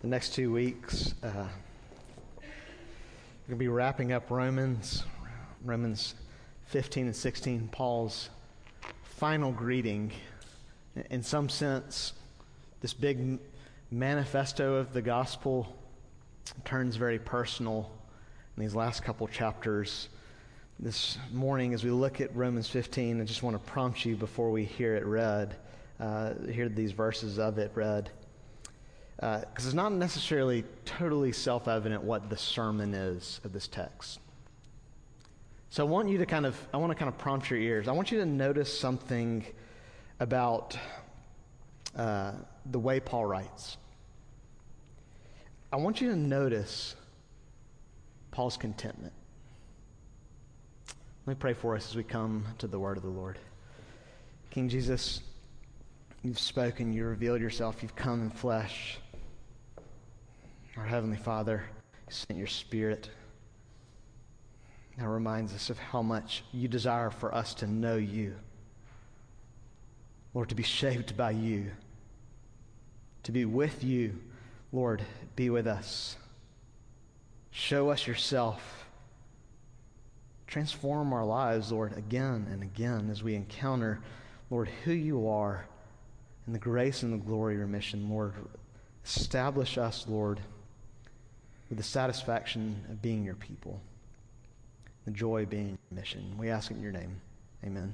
the next 2 weeks. We're going to be wrapping up Romans 15 and 16, Paul's final greeting. In some sense, this big manifesto of the gospel turns very personal in these last couple chapters. This morning, as we look at Romans 15, I just want to prompt you before we hear it read, hear these verses of it read. Because it's not necessarily totally self-evident what the sermon is of this text. So I want to kind of prompt your ears. I want you to notice something about the way Paul writes. I want you to notice Paul's contentment. Let me pray for us as we come to the word of the Lord. King Jesus, you've spoken, you revealed yourself, you've come in flesh. Our Heavenly Father, you sent your Spirit. That reminds us of how much you desire for us to know you. Lord, to be shaped by you. To be with you. Lord, be with us. Show us yourself. Transform our lives, Lord, again and again as we encounter, Lord, who you are and the grace and the glory of your mission. Lord, establish us, Lord, with the satisfaction of being your people, the joy of being your mission. We ask it in your name. Amen.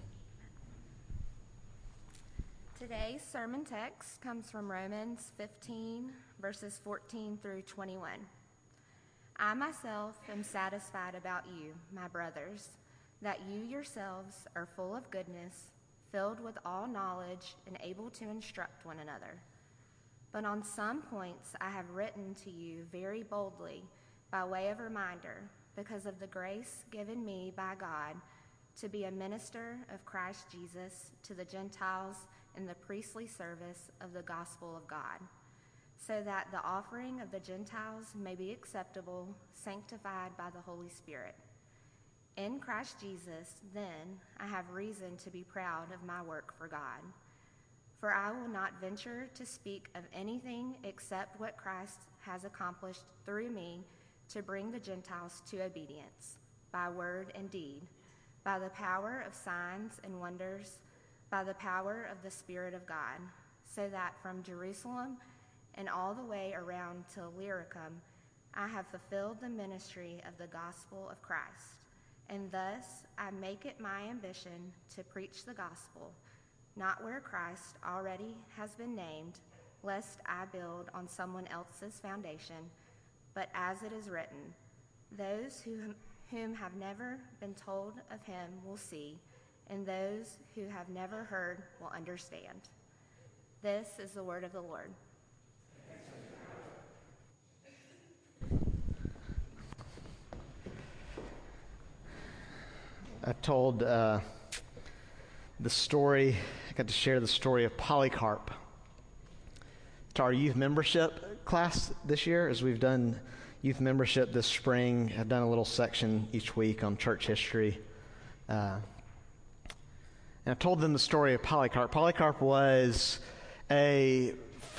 Today's sermon text comes from Romans 15, verses 14 through 21. I myself am satisfied about you, my brothers, that you yourselves are full of goodness, filled with all knowledge, and able to instruct one another. But on some points I have written to you very boldly by way of reminder, because of the grace given me by God to be a minister of Christ Jesus to the Gentiles in the priestly service of the gospel of God, so that the offering of the Gentiles may be acceptable, sanctified by the Holy Spirit. In Christ Jesus, then, I have reason to be proud of my work for God. For I will not venture to speak of anything except what Christ has accomplished through me to bring the Gentiles to obedience, by word and deed, by the power of signs and wonders, by the power of the Spirit of God, so that from Jerusalem and all the way around to Illyricum, I have fulfilled the ministry of the gospel of Christ. And thus I make it my ambition to preach the gospel, not where Christ already has been named, lest I build on someone else's foundation, but as it is written, those whom have never been told of him will see, and those who have never heard will understand. This is the word of the Lord. I told the story, I got to share the story of Polycarp to our youth membership class this year. As we've done youth membership this spring, I've done a little section each week on church history. And I told them the story of Polycarp. Polycarp was a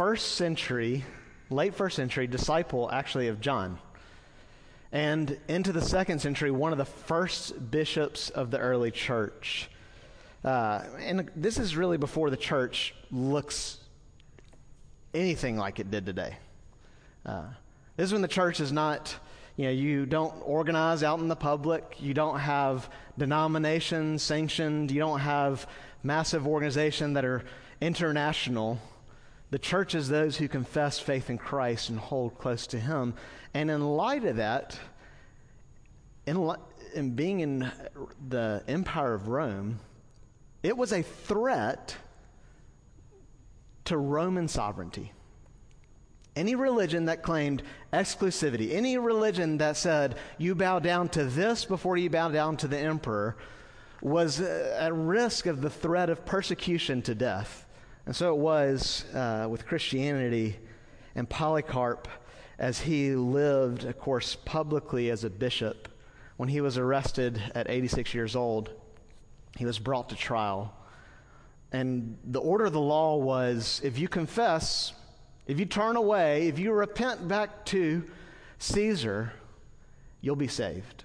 late first century disciple, actually, of John. And into the second century, one of the first bishops of the early church. And this is really before the church looks anything like it did today. This is when the church is not, you don't organize out in the public. You don't have denominations sanctioned. You don't have massive organizations that are international. The church is those who confess faith in Christ and hold close to him. And in light of that, in being in the Empire of Rome, it was a threat to Roman sovereignty. Any religion that claimed exclusivity, any religion that said you bow down to this before you bow down to the emperor, was at risk of the threat of persecution to death. And so it was with Christianity and Polycarp, as he lived, of course, publicly as a bishop. When he was arrested at 86 years old, he was brought to trial. And the order of the law was, if you confess If you turn away, if you repent back to Caesar, you'll be saved.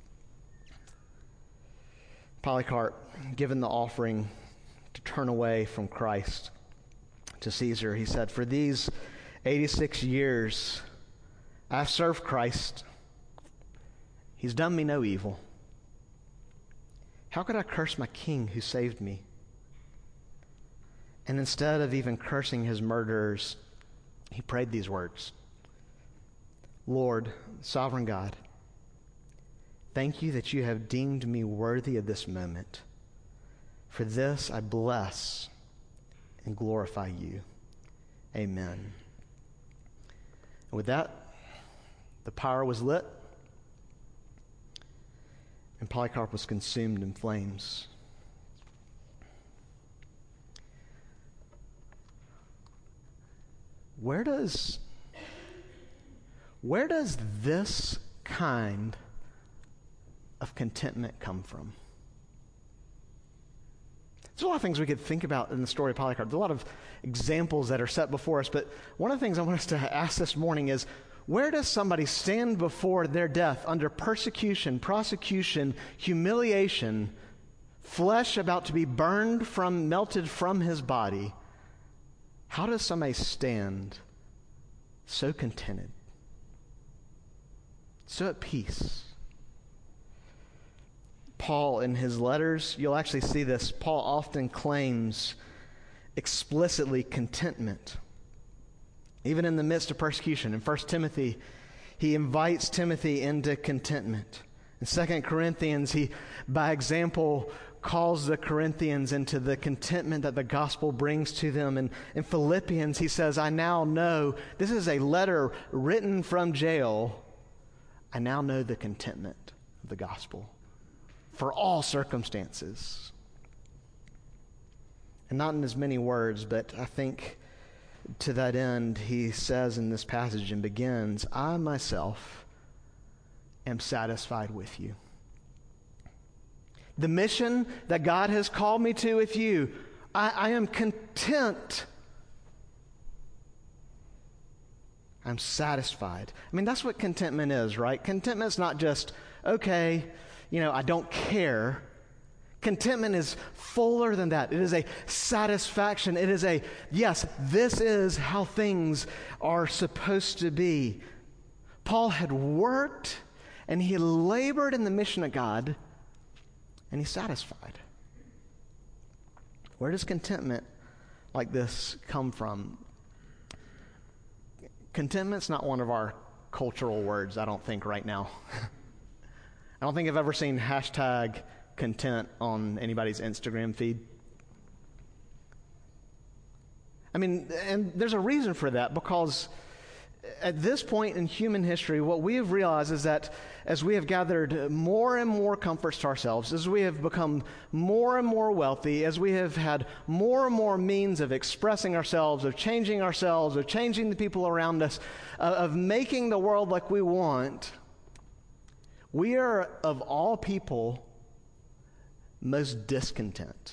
Polycarp, given the offering to turn away from Christ to Caesar, he said, "For these 86 years, I've served Christ. He's done me no evil. How could I curse my king who saved me?" And instead of even cursing his murderers, he prayed these words: "Lord, sovereign God, thank you that you have deemed me worthy of this moment. For this I bless and glorify you. Amen." And with that, the pyre was lit, and Polycarp was consumed in flames. Where does this kind of contentment come from? There's a lot of things we could think about in the story of Polycarp. There's a lot of examples that are set before us, but one of the things I want us to ask this morning is, where does somebody stand before their death under persecution, prosecution, humiliation, flesh about to be melted from his body? How does somebody stand so contented, so at peace? Paul, in his letters, you'll actually see this. Paul often claims explicitly contentment, even in the midst of persecution. In 1 Timothy, he invites Timothy into contentment. In 2 Corinthians, he, by example, calls the Corinthians into the contentment that the gospel brings to them. And in Philippians, he says, "I now know," this is a letter written from jail, "I now know the contentment of the gospel for all circumstances." And not in as many words, but I think to that end, he says in this passage and begins, "I myself am satisfied with you." The mission that God has called me to with you, I am content. I'm satisfied. I mean, that's what contentment is, right? Contentment's not just, okay, I don't care. Contentment is fuller than that. It is a satisfaction. It is a, yes, this is how things are supposed to be. Paul had worked and he labored in the mission of God, and he's satisfied. Where does contentment like this come from? Contentment's not one of our cultural words, I don't think, right now. I don't think I've ever seen hashtag content on anybody's Instagram feed. I mean, and there's a reason for that, because at this point in human history, what we have realized is that as we have gathered more and more comforts to ourselves, as we have become more and more wealthy, as we have had more and more means of expressing ourselves, of changing the people around us, of making the world like we want, we are, of all people, most discontent.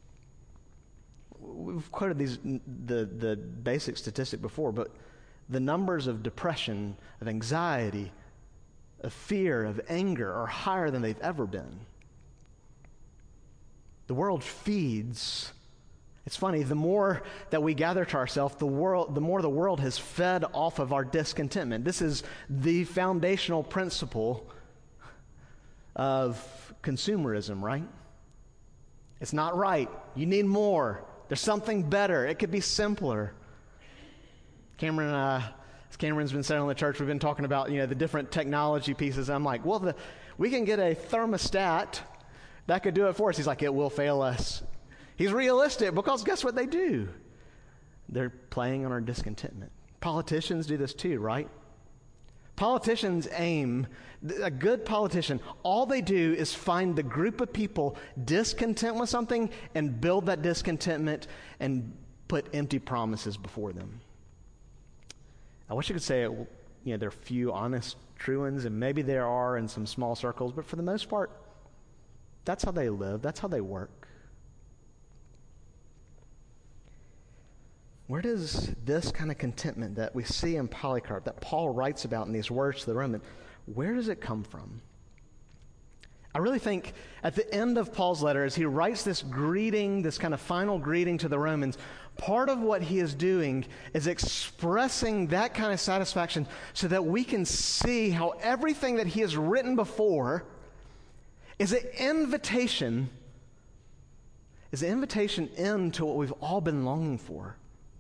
We've quoted the basic statistic before, but the numbers of depression, of anxiety, of fear, of anger are higher than they've ever been. The world feeds. It's funny, the more that we gather to ourselves, the more the world has fed off of our discontentment. This is the foundational principle of consumerism, right? It's not right. You need more. There's something better. It could be simpler. Cameron and I, as Cameron's been sitting in the church, we've been talking about, the different technology pieces. I'm like, well, we can get a thermostat that could do it for us. He's like, it will fail us. He's realistic, because guess what they do? They're playing on our discontentment. Politicians do this too, right? Politicians a good politician, all they do is find the group of people discontent with something and build that discontentment and put empty promises before them. I wish I could say there are few honest, true ones, and maybe there are in some small circles, but for the most part, that's how they live, that's how they work. where does this kind of contentment that we see in Polycarp, that Paul writes about in these words to the Roman, where does it come from? I really think at the end of Paul's letter, as he writes this greeting, this kind of final greeting to the Romans, part of what he is doing is expressing that kind of satisfaction so that we can see how everything that he has written before is an invitation into what we've all been longing for.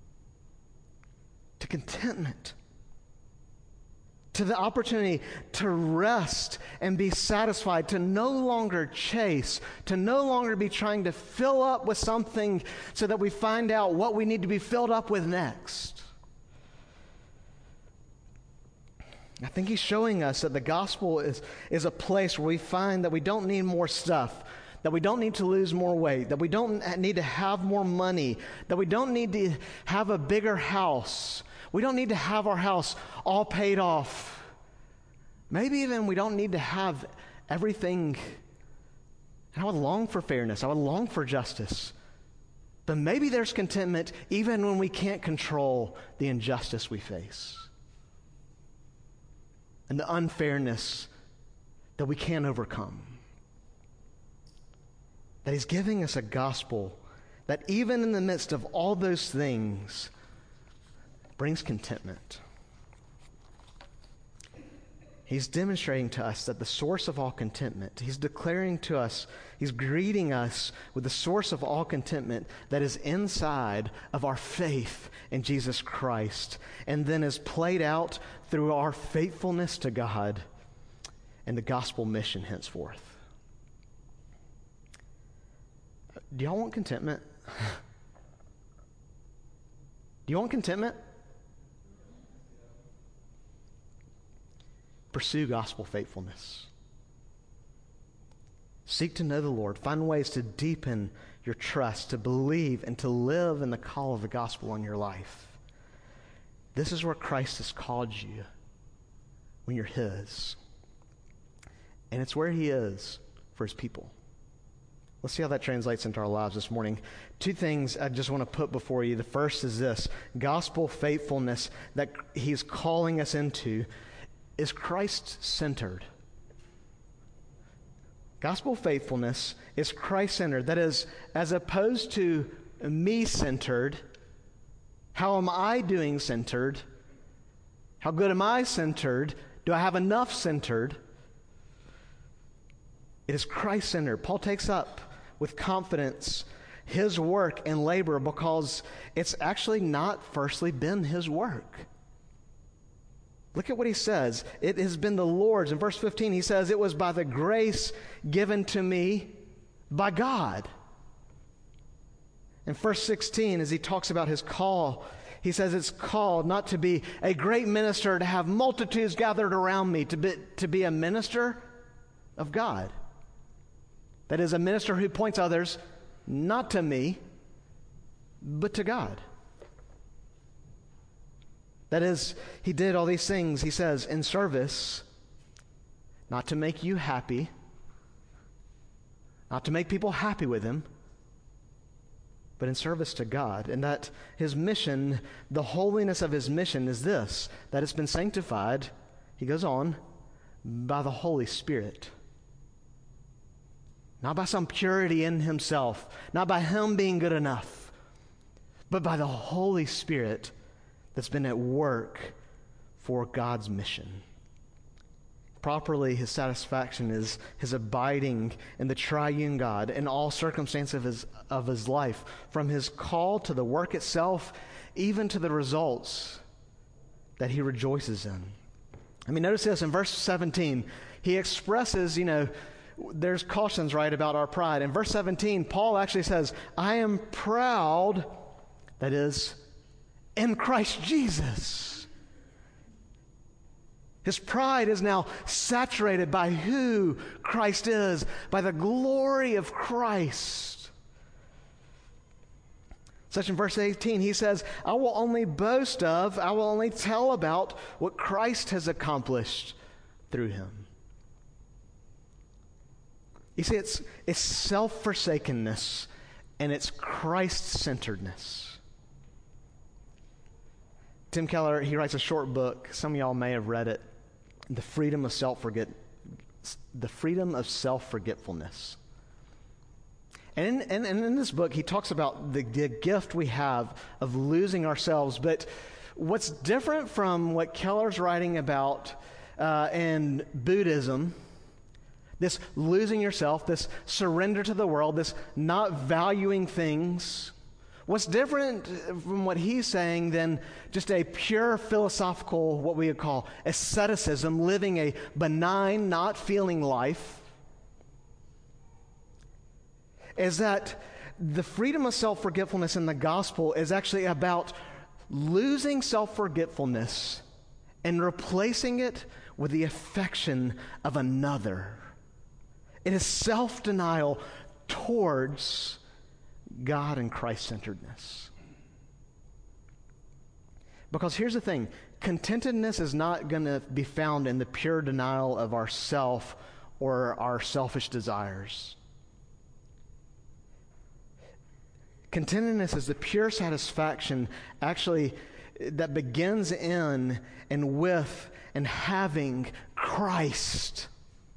To contentment, to the opportunity to rest and be satisfied, to no longer chase, to no longer be trying to fill up with something so that we find out what we need to be filled up with next. I think he's showing us that the gospel is a place where we find that we don't need more stuff, that we don't need to lose more weight, that we don't need to have more money, that we don't need to have a bigger house. We don't need to have our house all paid off. Maybe even we don't need to have everything. And I would long for fairness. I would long for justice. But maybe there's contentment even when we can't control the injustice we face and the unfairness that we can't overcome. That he's giving us a gospel that even in the midst of all those things brings contentment. He's demonstrating to us that the source of all contentment, he's declaring to us, he's greeting us with the source of all contentment that is inside of our faith in Jesus Christ, and then is played out through our faithfulness to God and the gospel mission henceforth. Do y'all want contentment? Do you want contentment? Pursue gospel faithfulness. Seek to know the Lord. Find ways to deepen your trust, to believe, and to live in the call of the gospel on your life. This is where Christ has called you when you're His. And it's where He is for His people. Let's see how that translates into our lives this morning. Two things I just want to put before you. The first is this: gospel faithfulness that He's calling us into is Christ-centered. Gospel faithfulness is Christ-centered. That is, as opposed to me-centered, how am I doing centered? How good am I centered? Do I have enough centered? It is Christ-centered. Paul takes up with confidence his work and labor because it's actually not firstly been his work. Look at what he says. It has been the Lord's. In verse 15, he says, it was by the grace given to me by God. In verse 16, as he talks about his call, he says it's called not to be a great minister, to have multitudes gathered around me, to be a minister of God. That is, a minister who points others not to me, but to God. That is, he did all these things, he says, in service, not to make you happy, not to make people happy with him, but in service to God. And that his mission, the holiness of his mission is this, that it's been sanctified, he goes on, by the Holy Spirit. Not by some purity in himself, not by him being good enough, but by the Holy Spirit that's been at work for God's mission. Properly, his satisfaction is his abiding in the triune God in all circumstances of his life, from his call to the work itself, even to the results that he rejoices in. I mean, notice this in verse 17. He expresses, there's cautions, right, about our pride. In verse 17, Paul actually says, I am proud, that is, in Christ Jesus. His pride is now saturated by who Christ is, by the glory of Christ. Such in verse 18, he says, I will only tell about what Christ has accomplished through him. You see, it's self-forsakenness and it's Christ-centeredness. Tim Keller, he writes a short book. Some of y'all may have read it. The freedom of self-forgetfulness. And in this book, he talks about the gift we have of losing ourselves. But what's different from what Keller's writing about in Buddhism, this losing yourself, this surrender to the world, this not valuing things, what's different from what he's saying than just a pure philosophical, what we would call asceticism, living a benign, not feeling life, is that the freedom of self-forgetfulness in the gospel is actually about losing self-forgetfulness and replacing it with the affection of another. It is self-denial towards God and Christ-centeredness. Because here's the thing, contentedness is not going to be found in the pure denial of ourself or our selfish desires. Contentedness is the pure satisfaction actually that begins in and with and having Christ.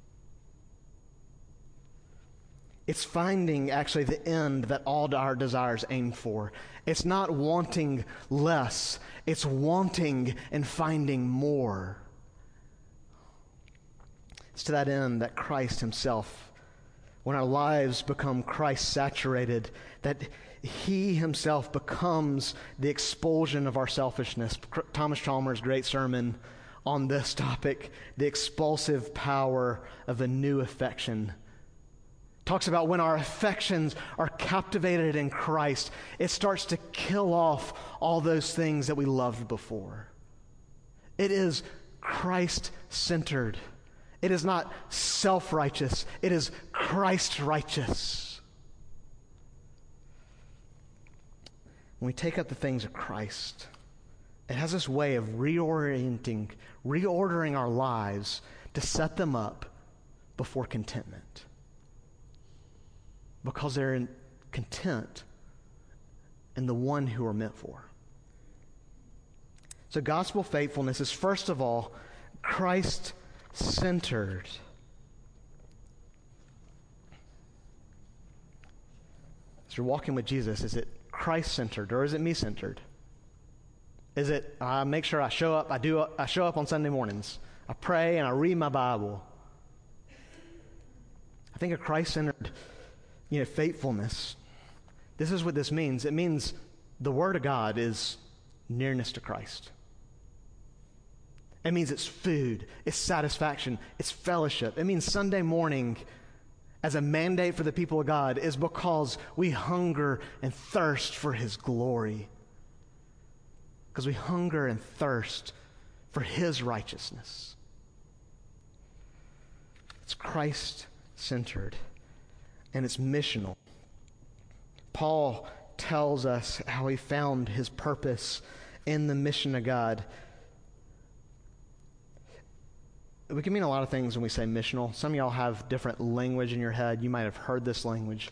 It's finding actually the end that all our desires aim for. It's not wanting less. It's wanting and finding more. It's to that end that Christ himself, when our lives become Christ-saturated, that he himself becomes the expulsion of our selfishness. Thomas Chalmers' great sermon on this topic, the expulsive power of a new affection, talks about when our affections are captivated in Christ, it starts to kill off all those things that we loved before. It is Christ-centered. It is not self-righteous. It is Christ-righteous. When we take up the things of Christ, it has this way of reordering our lives to set them up before contentment. Because they're content in the one who are meant for. So gospel faithfulness is, first of all, Christ-centered. As you're walking with Jesus, is it Christ-centered or is it me-centered? Is it, I make sure I show up, I show up on Sunday mornings. I pray and I read my Bible. I think a Christ-centered faithfulness, this is what this means. It means the Word of God is nearness to Christ. It means it's food, it's satisfaction, it's fellowship. It means Sunday morning as a mandate for the people of God is because we hunger and thirst for His glory. Because we hunger and thirst for His righteousness. It's Christ-centered. And it's missional. Paul tells us how he found his purpose in the mission of God. We can mean a lot of things when we say missional. Some of y'all have different language in your head. You might have heard this language.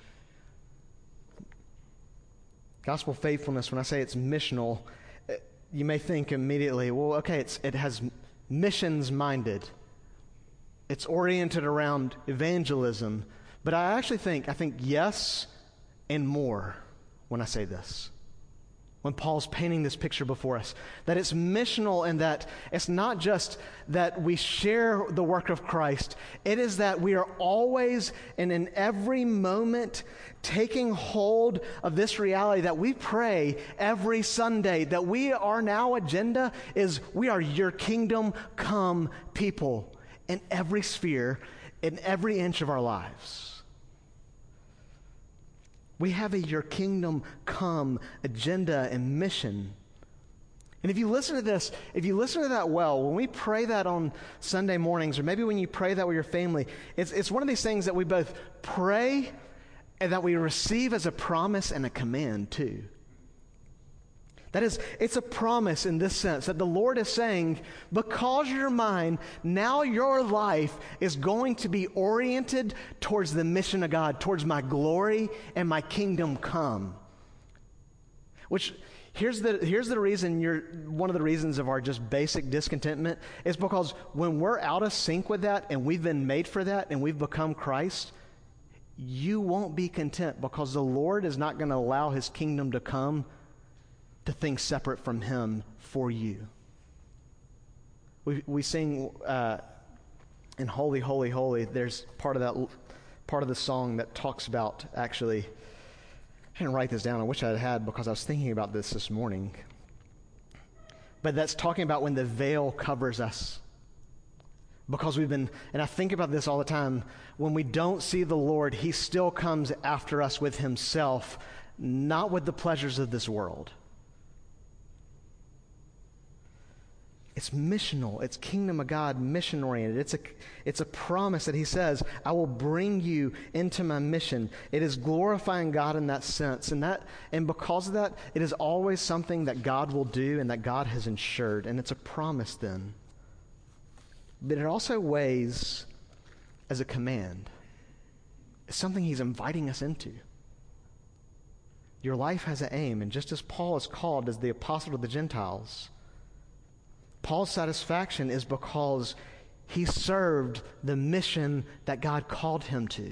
Gospel faithfulness, when I say it's missional, you may think immediately, well, okay, it has missions minded. It's oriented around evangelism. But I think yes and more when I say this. When Paul's painting this picture before us. That it's missional in that it's not just that we share the work of Christ. It is that we are always and in every moment taking hold of this reality that we pray every Sunday. That our now agenda is we are your kingdom come people in every sphere, in every inch of our lives. We have a your kingdom come agenda and mission. And if you listen to this, if you listen to that well, when we pray that on Sunday mornings, or maybe when you pray that with your family, it's one of these things that we both pray and that we receive as a promise and a command too. That is, it's a promise in this sense that the Lord is saying, because you're mine, now your life is going to be oriented towards the mission of God, towards my glory and my kingdom come. Which, here's the reason one of the reasons of our just basic discontentment is because when we're out of sync with that and we've been made for that and we've become Christ, you won't be content because the Lord is not going to allow his kingdom to come to things separate from him for you. We sing in Holy, Holy, Holy, there's part of the song that talks about, actually, I didn't write this down. I wish I had because I was thinking about this morning. But that's talking about when the veil covers us. Because and I think about this all the time, when we don't see the Lord, he still comes after us with himself, not with the pleasures of this world. It's missional. It's kingdom of God, mission-oriented. It's a promise that he says, I will bring you into my mission. It is glorifying God in that sense. And because of that, it is always something that God will do and that God has ensured. And it's a promise then. But it also weighs as a command. It's something he's inviting us into. Your life has an aim. And just as Paul is called as the apostle to the Gentiles, Paul's satisfaction is because he served the mission that God called him to.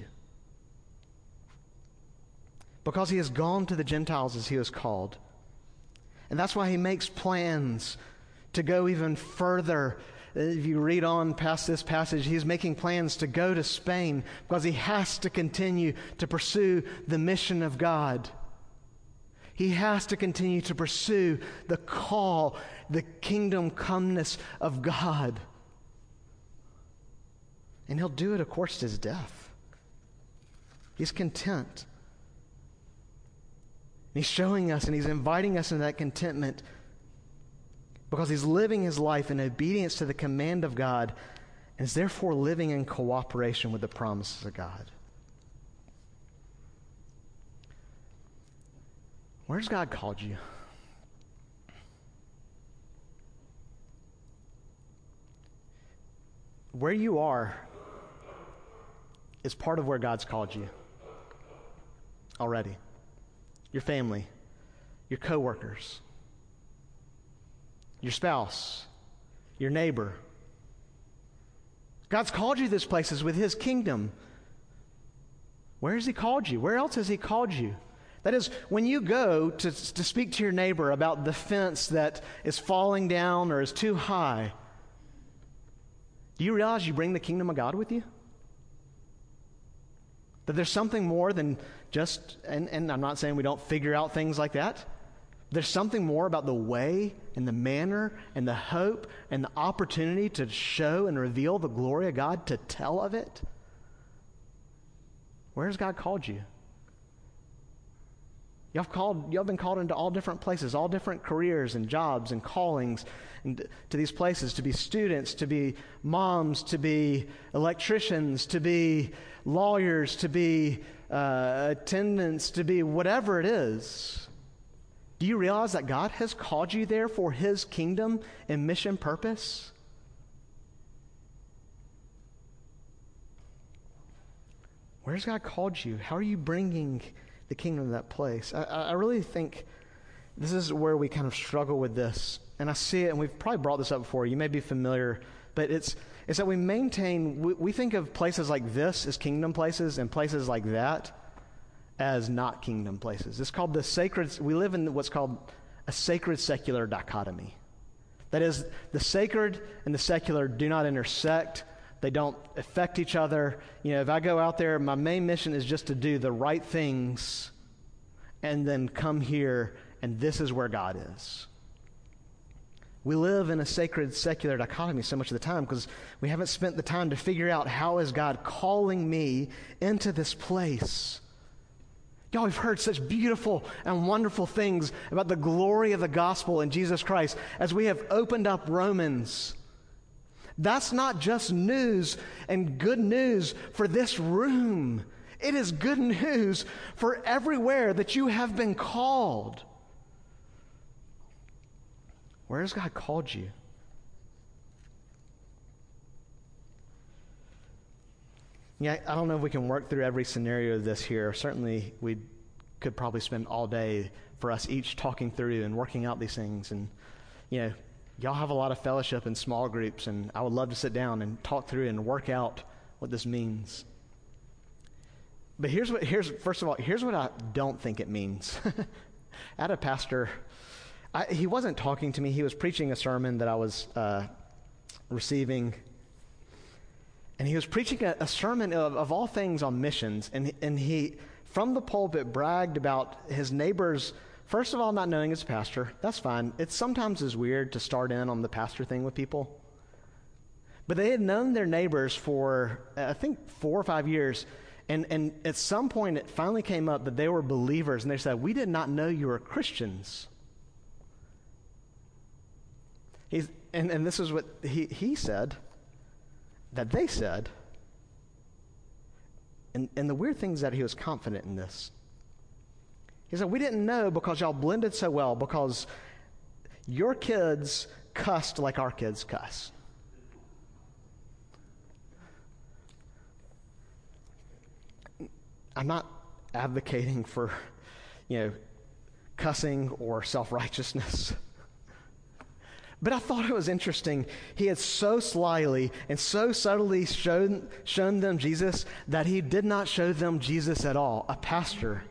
Because he has gone to the Gentiles as he was called. And that's why he makes plans to go even further. If you read on past this passage, he's making plans to go to Spain because he has to continue to pursue the mission of God. He has to continue to pursue the call, the kingdom comeness of God. And he'll do it, of course, to his death. He's content. And he's showing us and he's inviting us into that contentment because he's living his life in obedience to the command of God and is therefore living in cooperation with the promises of God. Where's God called you? Where you are is part of where God's called you already. Your family, your coworkers, your spouse, your neighbor. God's called you to these places with his kingdom. Where has he called you? Where else has he called you? That is, when you go to speak to your neighbor about the fence that is falling down or is too high, do you realize you bring the kingdom of God with you? That there's something more than just, and I'm not saying we don't figure out things like that. There's something more about the way and the manner and the hope and the opportunity to show and reveal the glory of God, to tell of it. Where has God called you? Y'all been called into all different places, all different careers and jobs and callings, and to these places, to be students, to be moms, to be electricians, to be lawyers, to be attendants, to be whatever it is. Do you realize that God has called you there for his kingdom and mission purpose? Where's God called you? How are you bringing the kingdom of that place? I really think this is where we kind of struggle with this. And I see it, and we've probably brought this up before. You may be familiar, but it's that we think of places like this as kingdom places and places like that as not kingdom places. It's called we live in what's called a sacred secular dichotomy. That is, the sacred and the secular do not intersect. They don't affect each other. If I go out there, my main mission is just to do the right things and then come here, and this is where God is. We live in a sacred secular dichotomy so much of the time because we haven't spent the time to figure out, how is God calling me into this place? Y'all, we've heard such beautiful and wonderful things about the glory of the gospel in Jesus Christ as we have opened up Romans. That's not just news and good news for this room. It is good news for everywhere that you have been called. Where has God called you? Yeah, I don't know if we can work through every scenario of this here. Certainly, we could probably spend all day for us each talking through and working out these things. And, y'all have a lot of fellowship in small groups, and I would love to sit down and talk through and work out what this means. But first of all, here's what I don't think it means. I had a pastor, he wasn't talking to me. He was preaching a sermon that I was receiving. And he was preaching a sermon of all things on missions. And he, from the pulpit, bragged about his neighbors, first of all, not knowing his pastor. That's fine. It sometimes is weird to start in on the pastor thing with people. But they had known their neighbors for, I think, 4 or 5 years. And at some point, it finally came up that they were believers. And they said, "We did not know you were Christians." And this is what he said, that they said. And the weird thing is that he was confident in this. He said, "We didn't know because y'all blended so well, because your kids cussed like our kids cuss." I'm not advocating for, cussing or self-righteousness. But I thought it was interesting. He had so slyly and so subtly shown them Jesus that he did not show them Jesus at all. A pastor.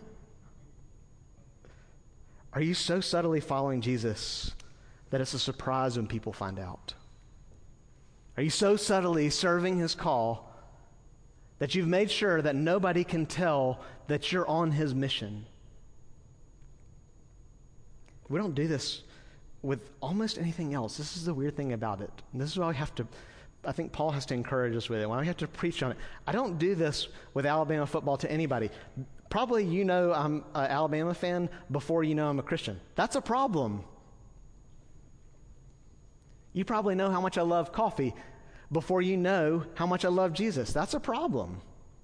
Are you so subtly following Jesus that it's a surprise when people find out? Are you so subtly serving his call that you've made sure that nobody can tell that you're on his mission? We don't do this with almost anything else. This is the weird thing about it. And this is why I think Paul has to encourage us with it. Why we have to preach on it. I don't do this with Alabama football to anybody. Probably I'm an Alabama fan before I'm a Christian. That's a problem. You probably know how much I love coffee before you know how much I love Jesus. That's a problem.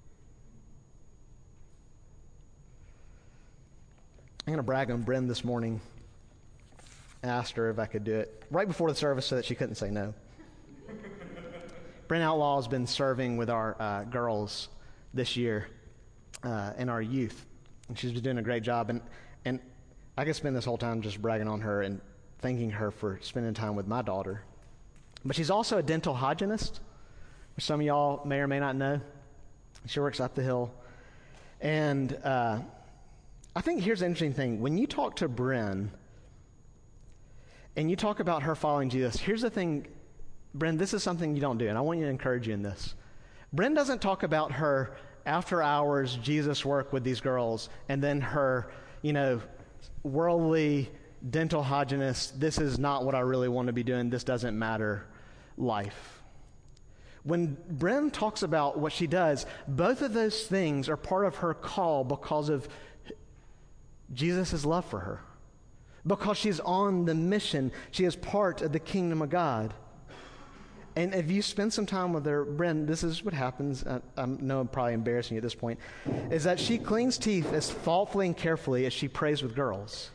I'm going to brag on Bryn this morning. I asked her if I could do it right before the service so that she couldn't say no. Bryn Outlaw has been serving with our girls this year in our youth. And she's been doing a great job. And I could spend this whole time just bragging on her and thanking her for spending time with my daughter. But she's also a dental hygienist, which some of y'all may or may not know. She works up the hill. And I think here's the interesting thing. When you talk to Bryn and you talk about her following Jesus, here's the thing, Bryn, this is something you don't do, and I want you to encourage you in this. Bryn doesn't talk about her after-hours Jesus work with these girls and then her, worldly dental hygienist, this is not what I really want to be doing, this doesn't matter life. When Bryn talks about what she does, both of those things are part of her call because of Jesus' love for her. Because she's on the mission. She is part of the kingdom of God. And if you spend some time with her, Bryn, this is what happens. I know I'm probably embarrassing you at this point. Is that she cleans teeth as thoughtfully and carefully as she prays with girls.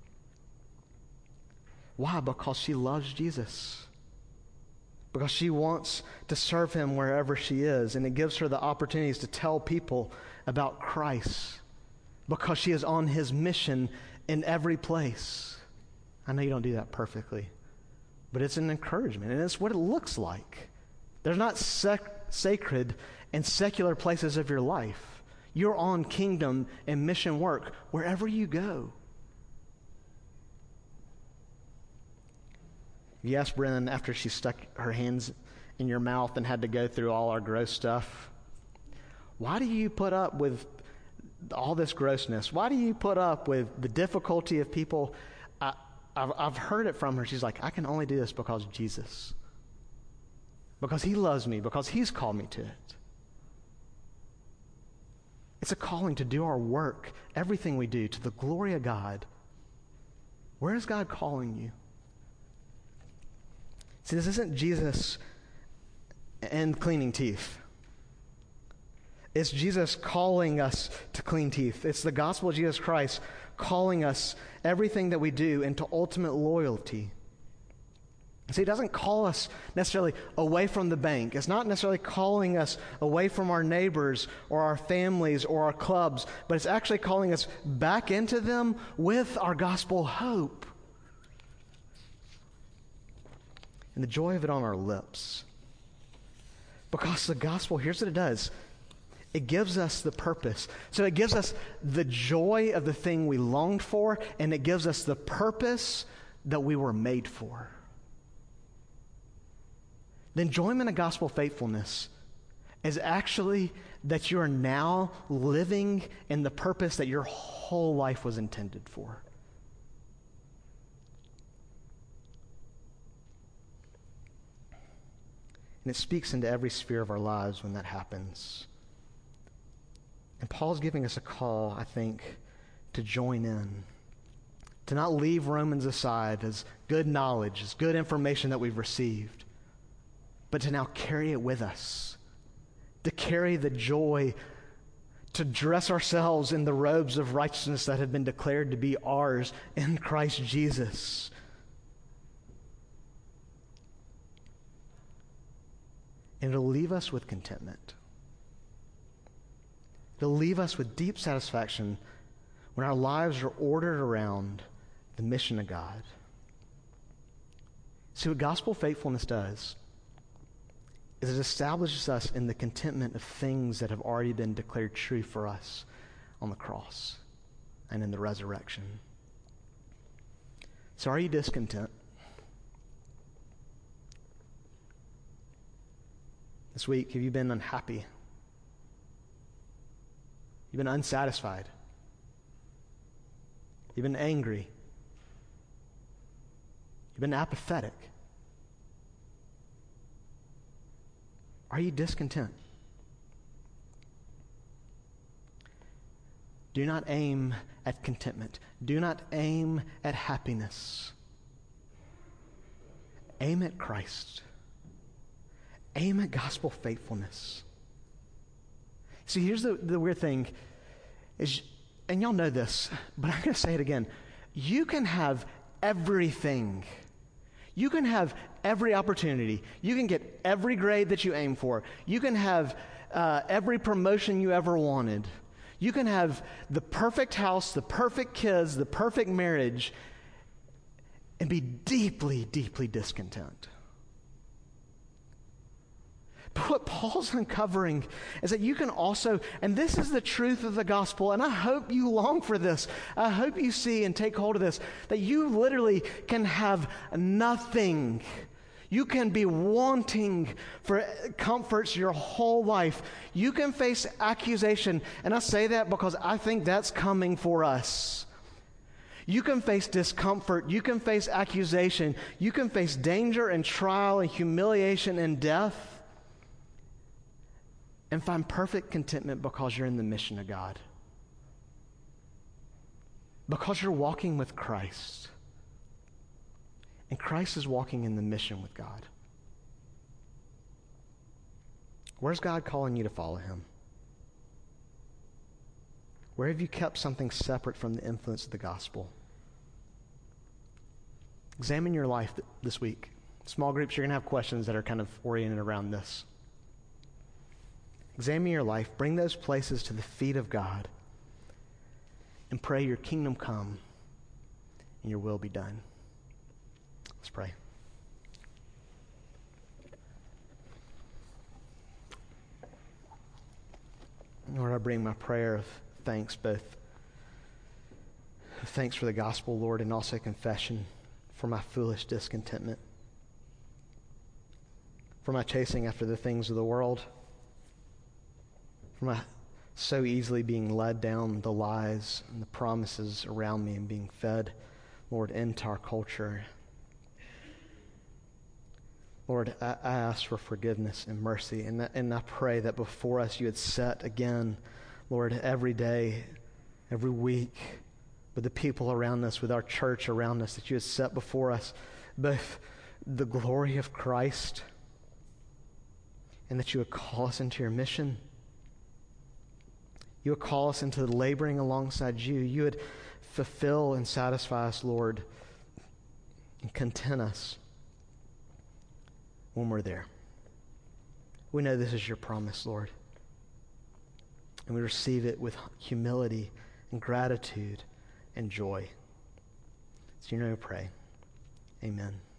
Why? Because she loves Jesus. Because she wants to serve him wherever she is. And it gives her the opportunities to tell people about Christ. Because she is on his mission in every place. I know you don't do that perfectly. But it's an encouragement. And it's what it looks like. There's not sacred and secular places of your life. You're on kingdom and mission work wherever you go. You asked Brennan after she stuck her hands in your mouth and had to go through all our gross stuff, why do you put up with all this grossness? Why do you put up with the difficulty of people? I've heard it from her. She's like, I can only do this because of Jesus. Because he loves me. Because he's called me to it. It's a calling to do our work, everything we do, to the glory of God. Where is God calling you? See, this isn't Jesus and cleaning teeth. It's Jesus calling us to clean teeth. It's the gospel of Jesus Christ calling us, everything that we do, into ultimate loyalty. See, he doesn't call us necessarily away from the bank. It's not necessarily calling us away from our neighbors or our families or our clubs, but it's actually calling us back into them with our gospel hope. And the joy of it on our lips. Because the gospel, here's what it does. It gives us the purpose. So it gives us the joy of the thing we longed for, and it gives us the purpose that we were made for. The enjoyment of gospel faithfulness is actually that you are now living in the purpose that your whole life was intended for. And it speaks into every sphere of our lives when that happens. And Paul's giving us a call, I think, to join in. To not leave Romans aside as good knowledge, as good information that we've received, but to now carry it with us. To carry the joy, to dress ourselves in the robes of righteousness that have been declared to be ours in Christ Jesus. And it'll leave us with contentment. It'll leave us with deep satisfaction when our lives are ordered around the mission of God. See, what gospel faithfulness does is it establishes us in the contentment of things that have already been declared true for us on the cross and in the resurrection. So are you discontent? This week, have you been unhappy? You've been unsatisfied? You've been angry? You've been apathetic? Are you discontent? Do not aim at contentment. Do not aim at happiness. Aim at Christ. Aim at gospel faithfulness. See, here's the weird thing, is, and y'all know this, but I'm going to say it again. You can have everything. You can have every opportunity. You can get every grade that you aim for. You can have every promotion you ever wanted. You can have the perfect house, the perfect kids, the perfect marriage, and be deeply, deeply discontent. But what Paul's uncovering is that you can also, and this is the truth of the gospel, and I hope you long for this. I hope you see and take hold of this, that you literally can have nothing. You can be wanting for comforts your whole life. You can face accusation, and I say that because I think that's coming for us. You can face discomfort. You can face accusation. You can face danger and trial and humiliation and death, and find perfect contentment because you're in the mission of God. Because you're walking with Christ. And Christ is walking in the mission with God. Where's God calling you to follow him? Where have you kept something separate from the influence of the gospel? Examine your life this week. Small groups, you're going to have questions that are kind of oriented around this. Examine your life. Bring those places to the feet of God and pray your kingdom come and your will be done. Let's pray. Lord, I bring my prayer of thanks, both thanks for the gospel, Lord, and also confession for my foolish discontentment, for my chasing after the things of the world, for my so easily being led down the lies and the promises around me and being fed, Lord, into our culture. Lord, I ask for forgiveness and mercy, and I pray that before us you had set again, Lord, every day, every week, with the people around us, with our church around us, that you had set before us both the glory of Christ and that you would call us into your mission. You would call us into laboring alongside you. You would fulfill and satisfy us, Lord, and content us. when we're there. We know this is your promise, Lord. And we receive it with humility and gratitude and joy. It's in your name we pray. Amen.